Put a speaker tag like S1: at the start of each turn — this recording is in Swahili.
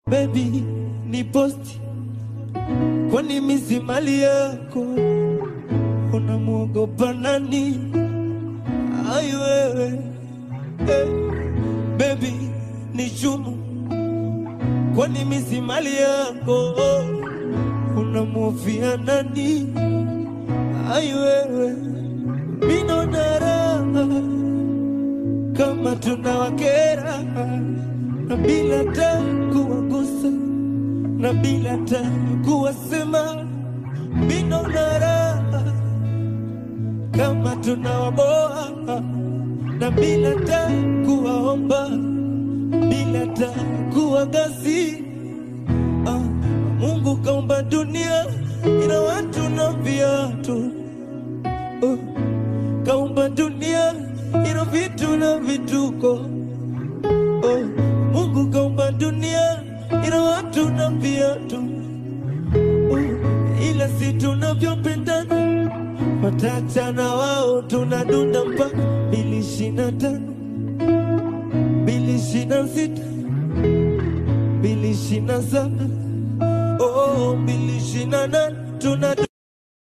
S1: Baby, ni posti kwani misi mali yako, unamuogopa nani? Ai wewe, baby, ni chumu kwani misi mali yako, unamuofia nani? Ai wewe, minona raha kama tunawakera na bila ta kuwagusa na bila ta kuwasema, minona raha kama tunawaboa na bila ta kuwaomba, bila ta kuwagasi. Mungu kaumba dunia ina watu na viatu, kaumba dunia ina vitu na vituko. Mungu kaumba dunia ina watu na viatu, ila si tunavyopendana watachana wao, tunadunda mpaka 2025, 2026, 2027, 2028 tunadunda.